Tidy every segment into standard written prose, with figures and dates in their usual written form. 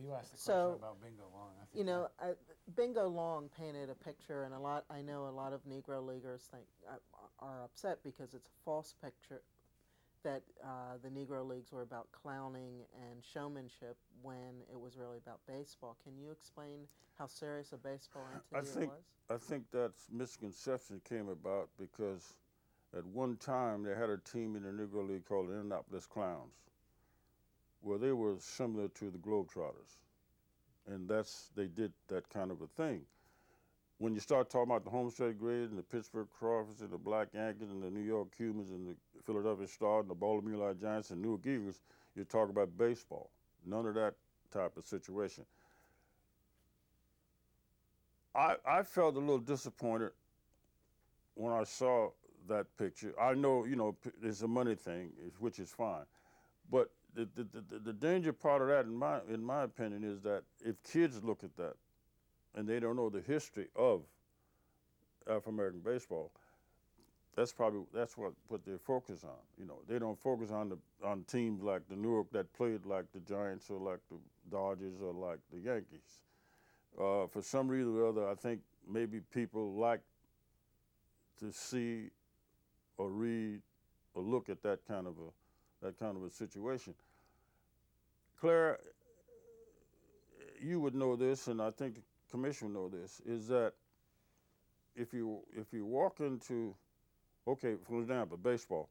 you asked the question So, about Bingo Long. I you think know, Bingo Long painted a picture, and I know a lot of Negro leaguers are upset because it's a false picture that the Negro Leagues were about clowning and showmanship when it was really about baseball. Can you explain how serious a baseball I entity it think was? I think that misconception came about because at one time they had a team in the Negro League called the Indianapolis Clowns, where they were similar to the Globetrotters, and they did that kind of a thing. When you start talking about the Homestead Grid and the Pittsburgh Crawfords and the Black Yankees and the New York Cubans and the Philadelphia Star and the Baltimore Giants and Newark Eagles, you talk about baseball. None of that type of situation. I felt a little disappointed when I saw that picture. I know, it's a money thing, which is fine. But the danger part of that, in my opinion, is that if kids look at that and they don't know the history of African American baseball, that's what they focus on. They don't focus on teams like the Newark that played like the Giants or like the Dodgers or like the Yankees. For some reason or other, I think maybe people like to see or read or look at that kind of a situation. Claire, you would know this, and I think the commission would know this, is that if you walk into, okay, for example, baseball,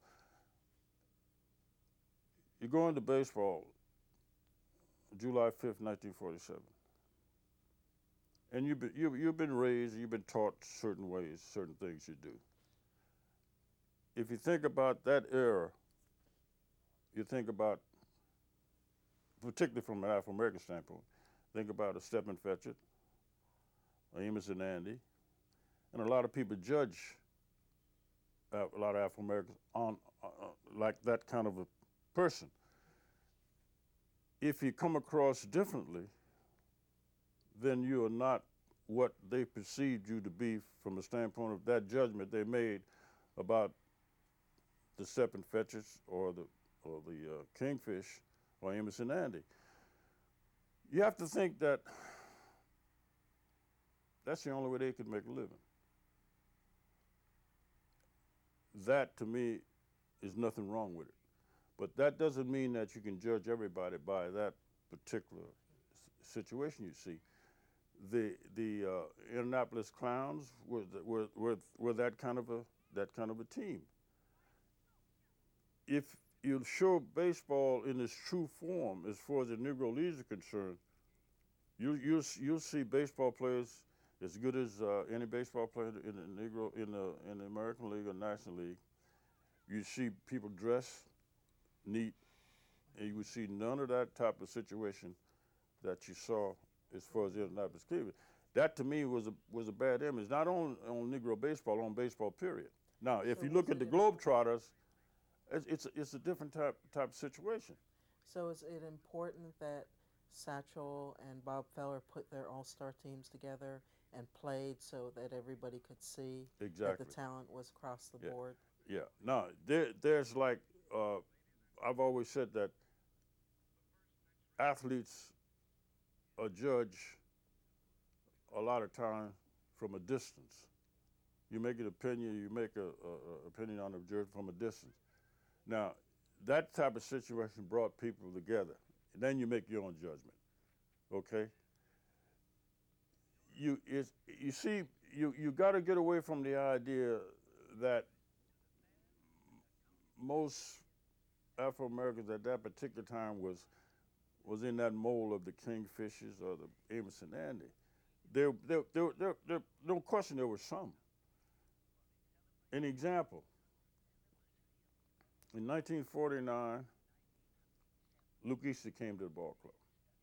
you go into baseball July 5th, 1947, and you've been raised, you've been taught certain ways, certain things you do. If you think about that era, you think about, particularly from an African American standpoint, think about a Stephen Fetchit, Amos and Andy, and a lot of people judge a lot of African Americans on like that kind of a person. If you come across differently, then you are not what they perceived you to be from the standpoint of that judgment they made about the Stephen Fetchits or the Kingfish or Amos and Andy. You have to think that that's the only way they could make a living. That to me is nothing wrong with it. But that doesn't mean that you can judge everybody by that particular situation you see. The Indianapolis Clowns were that kind of a team. If you show baseball in its true form, as far as the Negro Leagues are concerned, you'll see baseball players as good as any baseball player in the Negro in the American League or National League. You see people dress neat, and you would see none of that type of situation that you saw as far as the Indianapolis Cleveland. That to me was a bad image, not on Negro baseball, on baseball period. Now, if So you look was at it the important? Globetrotters, it's a different type of situation. So is it important that Satchel and Bob Feller put their all-star teams together and played so that everybody could see that the Exactly. talent was across the Yeah, board? yeah. Now there's like I've always said that athletes are judged a lot of time from a distance. You make an opinion, you make a opinion on the judge from a distance. Now, that type of situation brought people together. And then you make your own judgment. Okay? You see, you got to get away from the idea that most Afro Americans at that particular time was in that mold of the Kingfishers or the Amos and Andy. There, no question there were some. An example, in 1949, Luke Easter came to the ball club.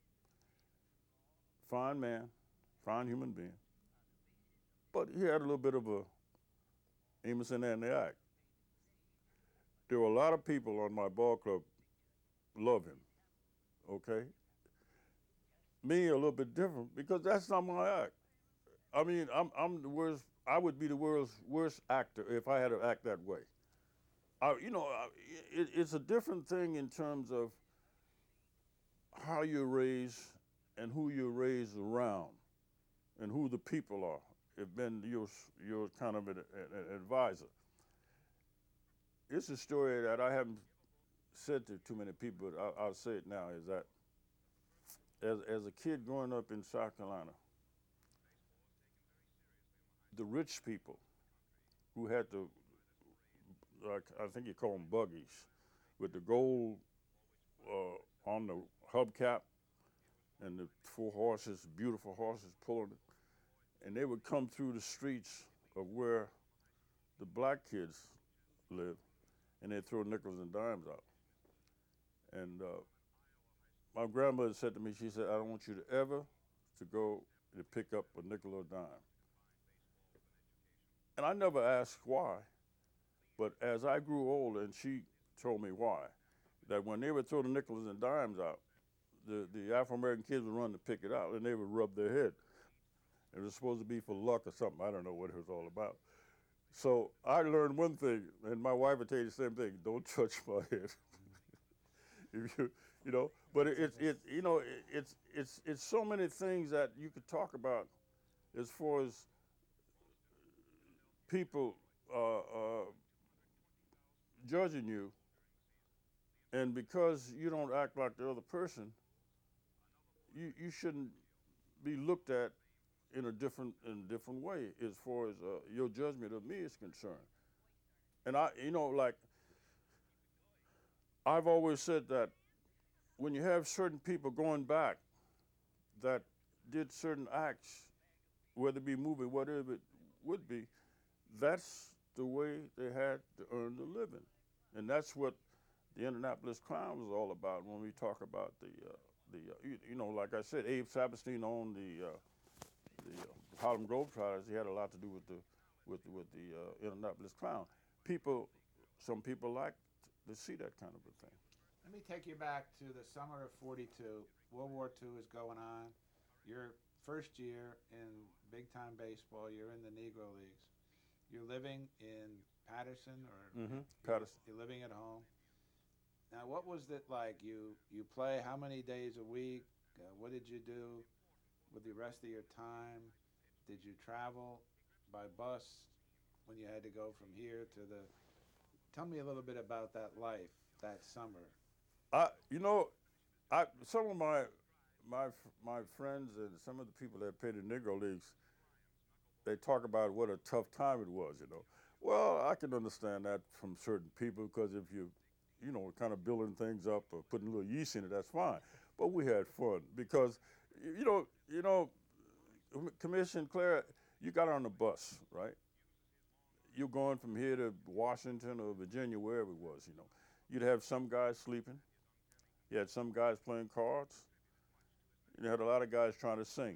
Fine man, fine human being, but he had a little bit of a Amos and Andy act. There were a lot of people on my ball club love him. Okay, me a little bit different because that's not my act. I mean, I'm the worst. I would be the world's worst actor if I had to act that way. It's a different thing in terms of how you're raised and who you're raised around and who the people are have been your kind of an advisor. It's a story that I haven't said to too many people, but I'll say it now, is that as a kid growing up in South Carolina, the rich people who had the, like, I think you call them buggies, with the gold on the hubcap and the four horses, beautiful horses pulling it, and they would come through the streets of where the black kids live, and they'd throw nickels and dimes out. And my grandmother said to me, she said, I don't want you to ever to go to pick up a nickel or dime. And I never asked why, but as I grew older, and she told me why, that when they would throw the nickels and dimes out, the Afro-American kids would run to pick it out, and they would rub their head. It was supposed to be for luck or something. I don't know what it was all about. So I learned one thing, and my wife would tell you the same thing: don't touch my head. If you know, but it's so many things that you could talk about as far as people judging you, and because you don't act like the other person, you shouldn't be looked at in a different way as far as your judgment of me is concerned. And like I've always said that when you have certain people going back that did certain acts, whether it be movie, whatever it would be, that's the way they had to earn the living. And that's what the Indianapolis Clown was all about when we talk about like I said, Abe Saperstein owned the Harlem Globetrotters. He had a lot to do with the Indianapolis Clown. Some people like to see that kind of a thing. Let me take you back to the summer of '42. World War II is going on. Your first year in big time baseball, you're in the Negro Leagues. You're living in Patterson, or Patterson. You're living at home. Now, what was it like? You play how many days a week? What did you do with the rest of your time? Did you travel by bus when you had to go from here to the? Tell me a little bit about that life that summer. Some of my friends and some of the people that played in Negro Leagues, they talk about what a tough time it was. Well, I can understand that from certain people, because if you kind of building things up or putting a little yeast in it, that's fine. But we had fun because, Commissioner Claire, you got on the bus, right? You're going from here to Washington or Virginia, wherever it was. You'd have some guys sleeping. You had some guys playing cards. You had a lot of guys trying to sing.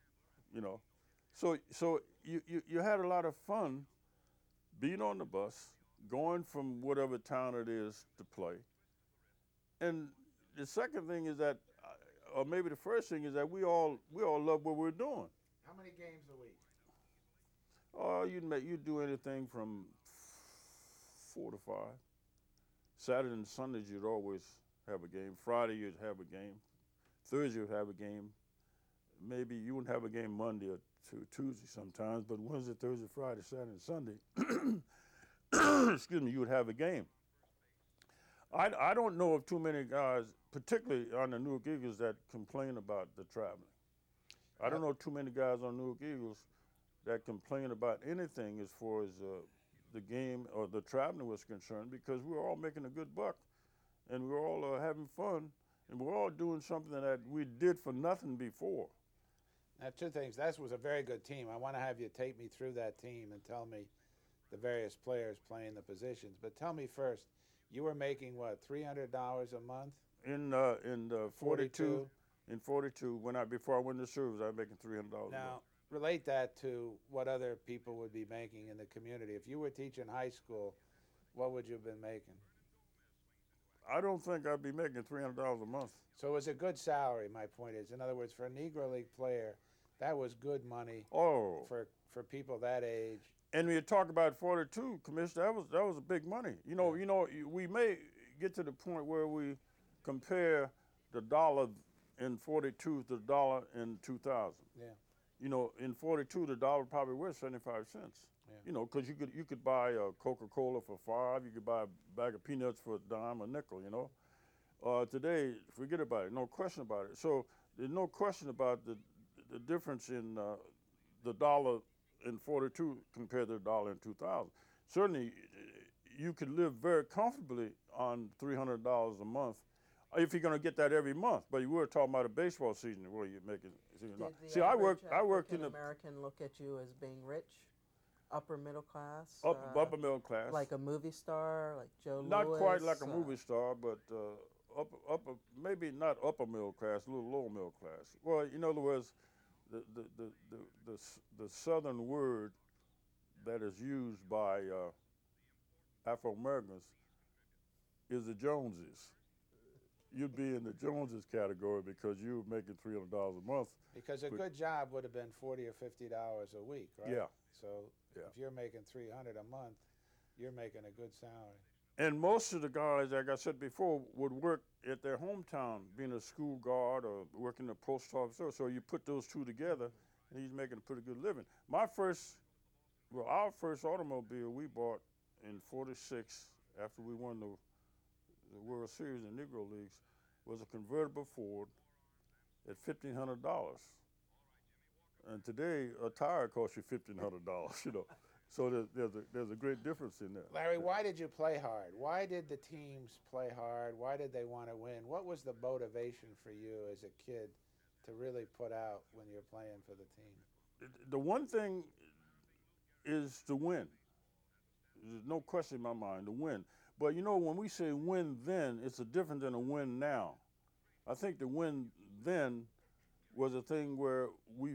So you had a lot of fun being on the bus, going from whatever town it is to play. And the second thing is that, or maybe the first thing is that we all love what we're doing. How many games a week? Oh, you'd do anything from 4 to 5. Saturday and Sundays you'd always have a game. Friday you'd have a game. Thursday you'd have a game. Maybe you wouldn't have a game Monday or Tuesday sometimes, but Wednesday, Thursday, Friday, Saturday, and Sunday, excuse me, you would have a game. I don't know of too many guys, particularly on the Newark Eagles, that complain about the traveling. I don't know too many guys on Newark Eagles that complain about anything as far as the game or the traveling was concerned, because we were all making a good buck, and we were all having fun, and we were all doing something that we did for nothing before. Now, two things. That was a very good team. I want to have you take me through that team and tell me the various players playing the positions. But tell me first, you were making what, $300 a month? In 42. In 42, before I went to service, I was making $300 a month. Now, relate that to what other people would be making in the community. If you were teaching high school, what would you have been making? I don't think I'd be making $300 a month. So it was a good salary, my point is. In other words, for a Negro League player, that was good money for people that age. And when you talk about 42, Commissioner, that was a big money. We may get to the point where we compare the dollar in 42 to the dollar in 2000. Yeah. You know, in 42, the dollar probably worth 75 cents. Yeah. You know, because you could buy a Coca-Cola for $5, you could buy a bag of peanuts for a dime, a nickel. You know, today, forget about it. No question about it. So there's no question about the difference in the dollar in 42 compared to the dollar in 2000. Certainly, you could live very comfortably on $300 a month if you're going to get that every month. But you were talking about a baseball season where you're making. Did the I average worked in the American look at you as being rich, upper middle class, upper middle class, like a movie star, like Joe not Louis? quite like a movie star, but upper maybe not upper middle class, a little lower middle class. Well, in other words, the southern word that is used by Afro Americans is the Joneses. You'd be in the Joneses category because you were making $300 a month. Because a good job would have been $40 or $50 a week, right? Yeah. So if you're making $300 a month, you're making a good salary. And most of the guys, like I said before, would work at their hometown, being a school guard or working the post office. So you put those two together, and he's making a pretty good living. Our first automobile we bought in '46 after we won the World Series in Negro Leagues was a convertible Ford at $1,500. And today, a tire costs you $1,500. You know, so there's a great difference in that. Larry, why did you play hard? Why did the teams play hard? Why did they want to win? What was the motivation for you as a kid to really put out when you're playing for the team? The one thing is to win. There's no question in my mind, to win. But you know, when we say win then, it's a different than a win now. I think the win then was a thing where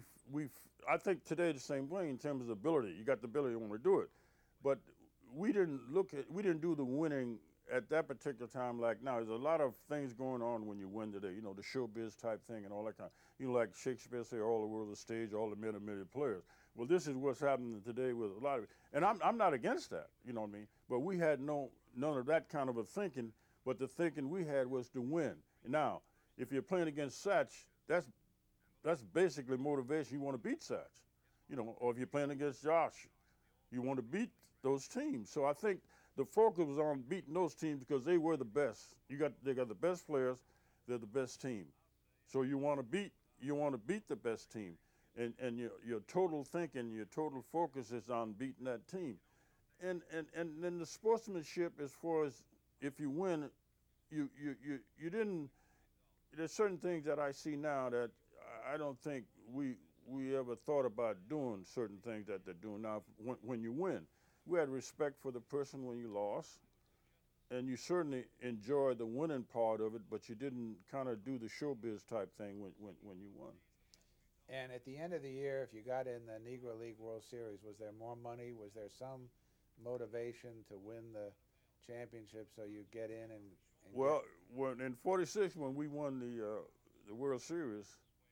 I think today the same way in terms of ability. You got the ability to want to do it. But we didn't do the winning at that particular time like now. There's a lot of things going on when you win today. You know, the showbiz type thing and all that kind of, you know, like Shakespeare say, all the world's a stage, all the men are million players. Well, this is what's happening today with a lot of it. And I'm not against that, you know what I mean? But we had none of that kind of a thinking, but the thinking we had was to win. Now, if you're playing against Satch, that's basically motivation. You want to beat Satch, you know, or if you're playing against Josh, you want to beat those teams. So I think the focus was on beating those teams because they were the best. They got the best players, they're the best team. So you want to beat the best team. And your total thinking, your total focus is on beating that team. And then the sportsmanship, as far as if you win, you didn't. There's certain things that I see now that I don't think we ever thought about doing certain things that they're doing now when you win. We had respect for the person when you lost, and you certainly enjoyed the winning part of it, but you didn't kind of do the showbiz type thing when you won. And at the end of the year, if you got in the Negro League World Series, was there more money? Was there some motivation to win the championship so you get in and well, in '46 when we won the World Series,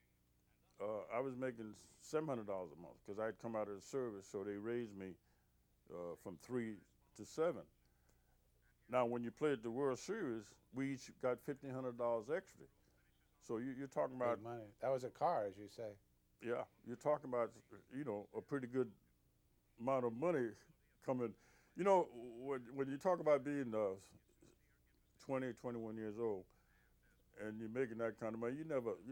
I was making $700 a month because I'd come out of the service, so they raised me from 3 to 7. Now, when you played the World Series, we each got $1,500 extra. So you're talking about big money. That was a car, as you say. Yeah, you're talking about, you know, a pretty good amount of money coming. You know, when you talk about being 20, 21 years old, and you're making that kind of money, you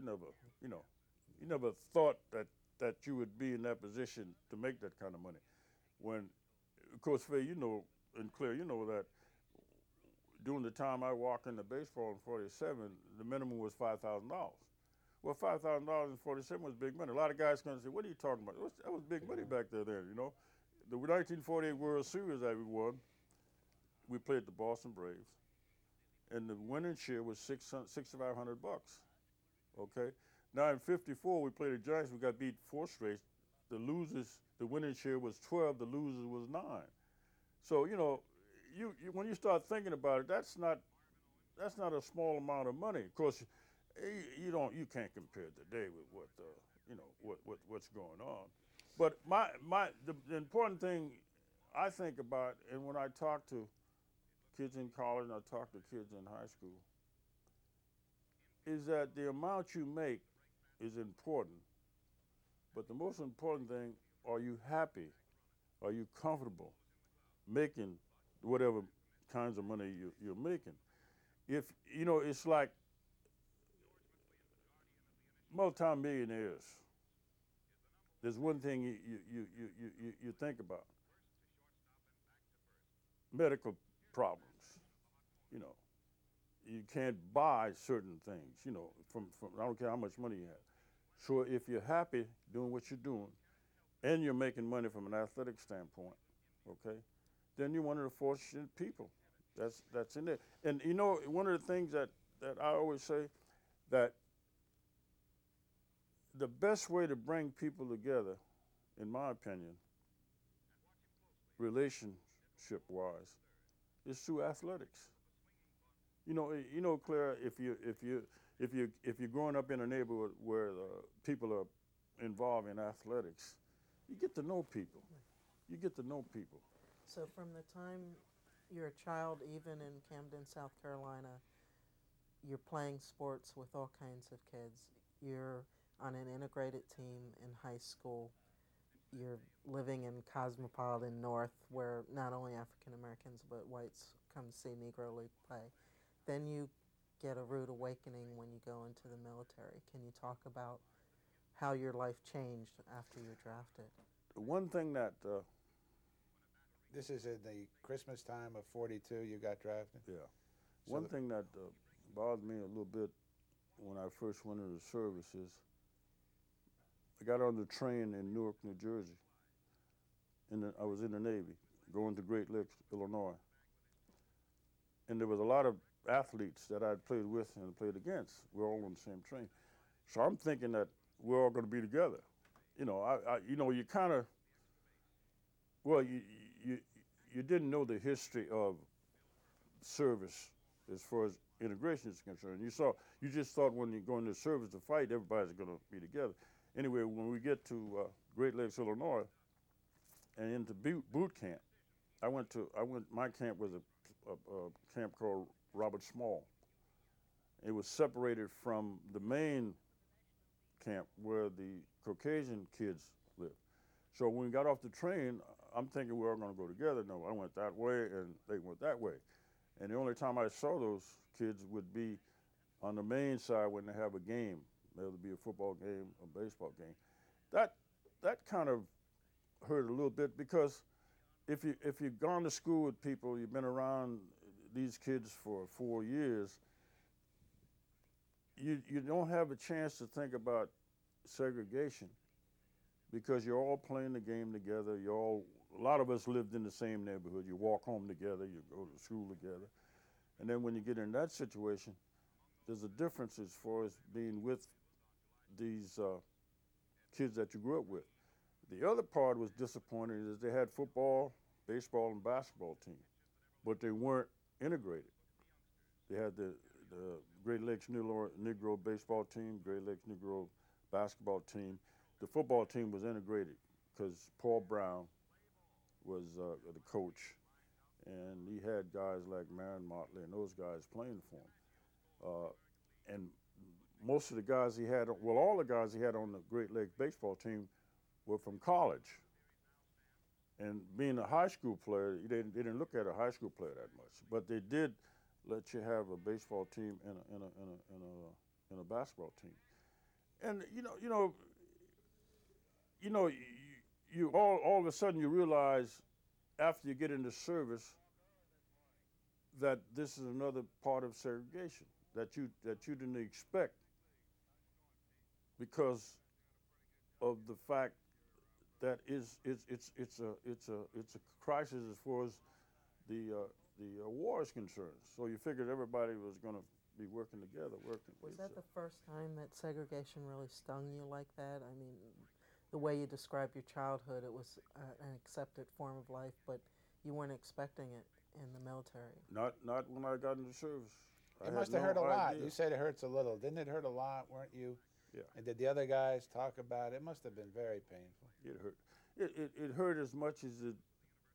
never thought that you would be in that position to make that kind of money. When, of course, Faye, you know, and Claire, you know that during the time I walked into baseball in '47, the minimum was $5,000. Well, $5,000 in '47 was big money. A lot of guys come and say, "What are you talking about?" That was big money back there then, you know. The 1948 World Series that we won, we played the Boston Braves, and the winning share was $6,500. Okay. Now in '54 we played the Giants. We got beat 4 straight. The winning share was 12. The losers was 9. So you know, you when you start thinking about it, that's not a small amount of money. Of course, you can't compare today with what's going on. But the important thing I think about, and when I talk to kids in college and I talk to kids in high school, is that the amount you make is important, but the most important thing, are you happy? Are you comfortable making whatever kinds of money you're making? If you know, it's like multimillionaires. There's one thing you think about: medical problems. You know, you can't buy certain things. You know, from I don't care how much money you have. So if you're happy doing what you're doing, and you're making money from an athletic standpoint, okay, then you're one of the fortunate people. That's in there. And you know, one of the things that I always say, that the best way to bring people together, in my opinion, relationship wise, is through athletics. You know, Claire, if you're growing up in a neighborhood where people are involved in athletics, you get to know people. You get to know people. So from the time you're a child, even in Camden, South Carolina, you're playing sports with all kinds of kids. You're on an integrated team in high school. You're living in Cosmopolitan North, where not only African Americans but whites come see Negro League play. Then you get a rude awakening when you go into the military. Can you talk about how your life changed after you're drafted? The one thing that This is in the Christmas time of '42. You got drafted. yeah, So one thing that bothered me a little bit when I first went into the service is I got on the train in Newark, New Jersey. I was in the Navy, going to Great Lakes, Illinois. And there was a lot of athletes that I'd played with and played against. We're all on the same train. So I'm thinking that we're all going to be together. You know, you kind of, well, you didn't know the history of service as far as integration is concerned. You just thought when you go into service to fight, everybody's going to be together. Anyway, when we get to Great Lakes, Illinois, and into boot camp, my camp was a camp called Robert Small. It was separated from the main camp where the Caucasian kids lived. So when we got off the train, I'm thinking we were going to go together. No, I went that way and they went that way. And the only time I saw those kids would be on the main side when they have a game. There would be a football game, a baseball game. That kind of hurt a little bit, because if you've gone to school with people, you've been around these kids for 4 years, you don't have a chance to think about segregation, because you're all playing the game together. A lot of us lived in the same neighborhood. You walk home together, you go to school together. And then when you get in that situation, there's a difference as far as being with these kids that you grew up with. The other part was disappointing is they had football, baseball, and basketball teams, but they weren't integrated. They had the Great Lakes Negro baseball team, Great Lakes Negro basketball team. The football team was integrated because Paul Brown was the coach, and he had guys like Marion Motley and those guys playing for him. And most of the guys he had, well, all the guys he had on the Great Lakes baseball team were from college. And being a high school player, they didn't look at a high school player that much, but they did let you have a baseball team and a basketball team. And you all of a sudden you realize after you get into service that this is another part of segregation that you didn't expect, because of the fact that it's a crisis as far as the war is concerned. So you figured everybody was going to be working together. Was that the first time that segregation really stung you like that? I mean, the way you described your childhood, it was an accepted form of life, but you weren't expecting it in the military. Not when I got into service. It must have hurt a lot. idea. You said it hurts a little. Didn't it hurt a lot? Weren't you? Yeah. And did the other guys talk about it? It must have been very painful. It hurt. It hurt as much as it,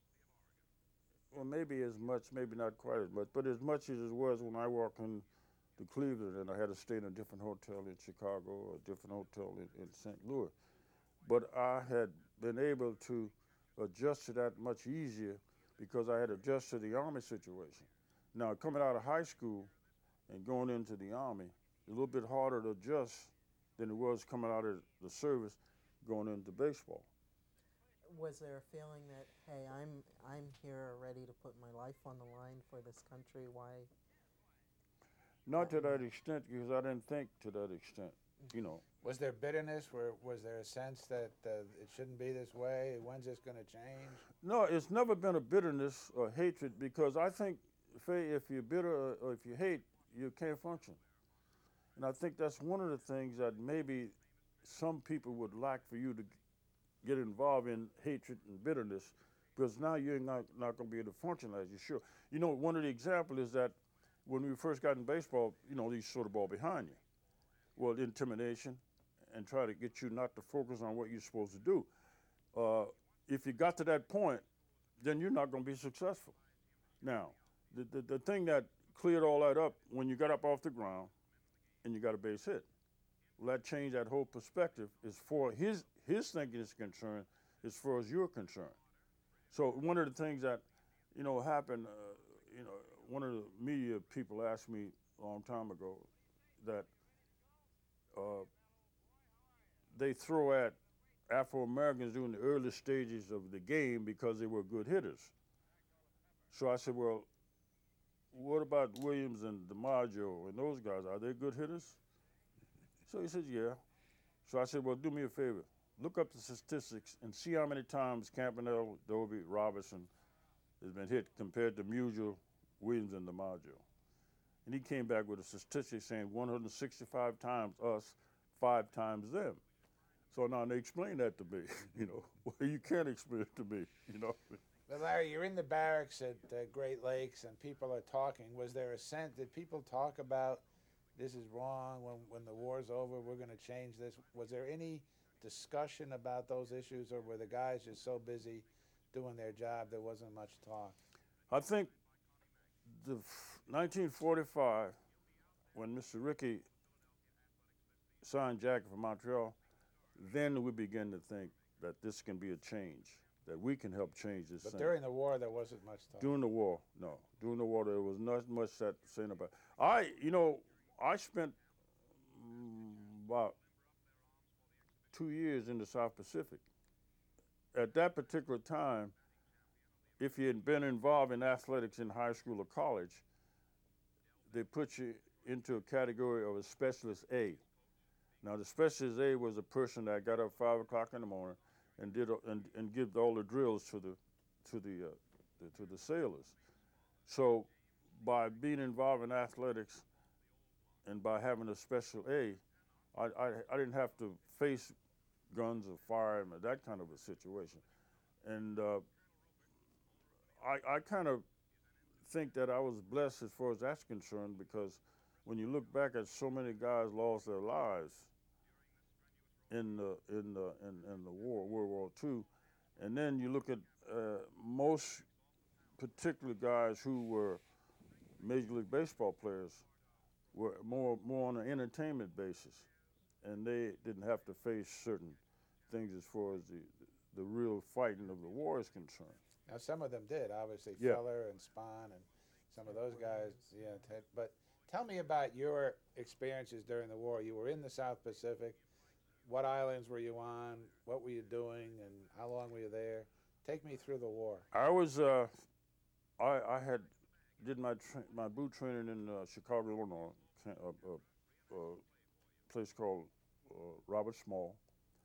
well, maybe as much, maybe not quite as much, but as much as it was when I walked in to Cleveland, and I had to stay in a different hotel in Chicago or a different hotel in St. Louis. But I had been able to adjust to that much easier because I had adjusted to the Army situation. Now, coming out of high school and going into the Army, a little bit harder to adjust than it was coming out of the service going into baseball. Was there a feeling that, hey, I'm here ready to put my life on the line for this country? Why? Not to that extent because I didn't think to that extent, you know. Was there bitterness? Was there a sense that it shouldn't be this way? When's this going to change? No, it's never been a bitterness or hatred because I think, Faye, if you're bitter or if you hate, you can't function. And I think that's one of the things that maybe some people would like for you to get involved in hatred and bitterness because now you're not going to be able to function as you should. You know, one of the examples is that when we first got in baseball, you know, these sort of ball behind you. Well, intimidation and try to get you not to focus on what you're supposed to do. If you got to that point, then you're not going to be successful. Now, the thing that cleared all that up when you got up off the ground and you got a base hit. Well, that changed that whole perspective as far as his thinking is concerned, as far as you're concerned. So one of the things that, you know, happened, you know, one of the media people asked me a long time ago that they throw at Afro-Americans during the early stages of the game because they were good hitters. So I said, well, what about Williams and DiMaggio and those guys? Are they good hitters? So he said, yeah. So I said, well, do me a favor. Look up the statistics and see how many times Campanella, Doby, Robertson has been hit compared to Musial, Williams, and DiMaggio. And he came back with a statistic saying 165 times us, 5 times them. So now they explain that to me, you know. Well, you can't explain it to me, you know. But Larry, you're in the barracks at Great Lakes and people are talking. Was there a sense, did people talk about this is wrong, when the war's over, we're going to change this? Was there any discussion about those issues, or were the guys just so busy doing their job there wasn't much talk? I think the 1945, when Mr. Rickey signed Jackie for Montreal, then we began to think that this can be a change, that we can help change this But thing. during the war, there wasn't much talk. During the war, no. During the war, there was not much that saying about it. I spent about 2 years in the South Pacific. At that particular time, if you had been involved in athletics in high school or college, they put you into a category of a specialist A. Now, the specialist A was a person that got up 5 o'clock in the morning and did and give all the drills to the sailors. So, by being involved in athletics and by having a special A, I didn't have to face guns or fire or that kind of a situation. And I kind of think that I was blessed as far as that's concerned, because when you look back at so many guys lost their lives in the war, World War II, and then you look at most particular guys who were Major League Baseball players were more on an entertainment basis, and they didn't have to face certain things as far as the real fighting of the war is concerned. Now, some of them did, obviously, Yeah. Feller and Spahn and some of those guys. Yeah, but tell me about your experiences during the war. You were in the South Pacific. What islands were you on? What were you doing, and how long were you there? Take me through the war. I was I had did my boot training in Chicago, Illinois, a place called Robert Small.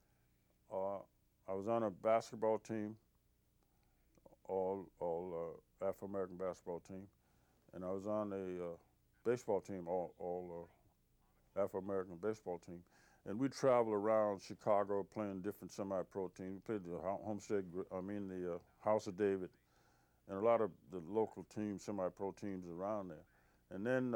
I was on a basketball team, all Afro-American basketball team, and I was on a baseball team, all Afro-American baseball team. And we traveled around Chicago playing different semi-pro teams. We played the House of David, and a lot of the local teams, semi-pro teams around there. And then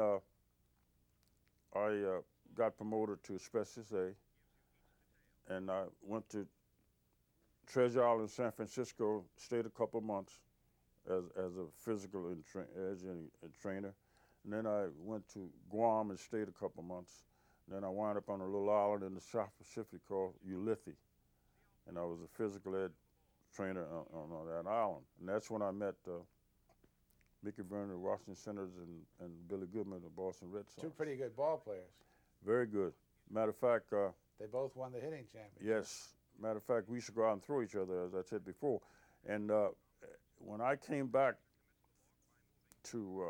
I got promoted to Specialist A, and I went to Treasure Island, San Francisco, stayed a couple months as a physical trainer. And then I went to Guam and stayed a couple months. And then I wound up on a little island in the South Pacific called Ulithi. And I was a physical ed trainer on that island. And that's when I met Mickey Vernon of Washington Senators and Billy Goodman of the Boston Red Sox. Two pretty good ball players. Very good. Matter of fact, They both won the hitting championship. yes. Matter of fact, we used to go out and throw each other, as I said before. And when I came back to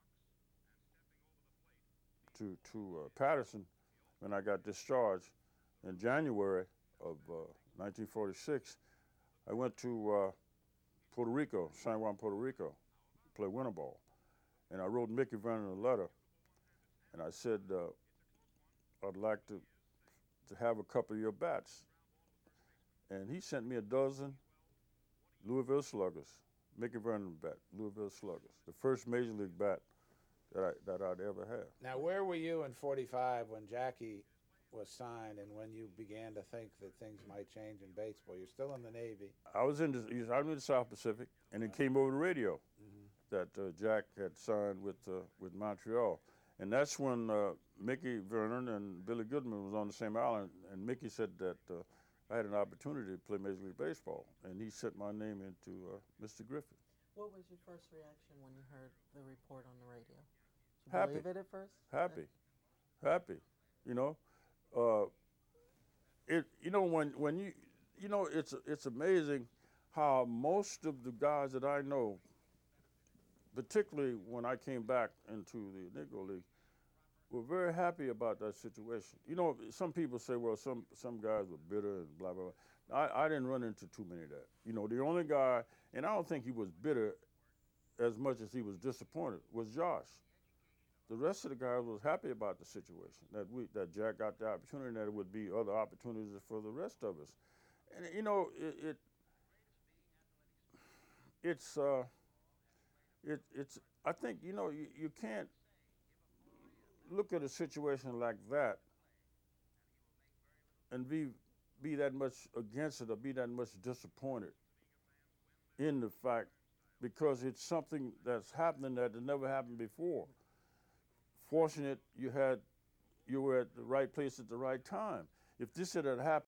Patterson, when I got discharged in January of 1946, I went to Puerto Rico, San Juan, Puerto Rico, play winter ball. And I wrote Mickey Vernon a letter, and I said, I'd like to have a couple of your bats. And he sent me a dozen Louisville Sluggers, Mickey Vernon bat, Louisville Sluggers, the first major league bat that I'd ever had. Now, where were you in '45 when Jackie was signed, and when you began to think that things might change in baseball? You're still in the Navy. I was in the South Pacific, and it came over the radio that Jack had signed with Montreal, and that's when Mickey Vernon and Billy Goodman was on the same island, and Mickey said that I had an opportunity to play Major League Baseball, and he sent my name into Mr. Griffith. What was your first reaction when you heard the report on the radio? Did you Happy. believe it at first? Happy, you know. It's amazing how most of the guys that I know, particularly when I came back into the Negro League, were very happy about that situation. You know, some people say, well, some guys were bitter and blah, blah, blah. I didn't run into too many of that. You know, the only guy, and I don't think he was bitter as much as he was disappointed, was Josh. The rest of the guys was happy about the situation, that Jack got the opportunity, and that there would be other opportunities for the rest of us. And, you know, I think, you know, you can't look at a situation like that and be that much against it or be that much disappointed in the fact, because it's something that's happening that had never happened before. Fortunate you were at the right place at the right time. If this had happened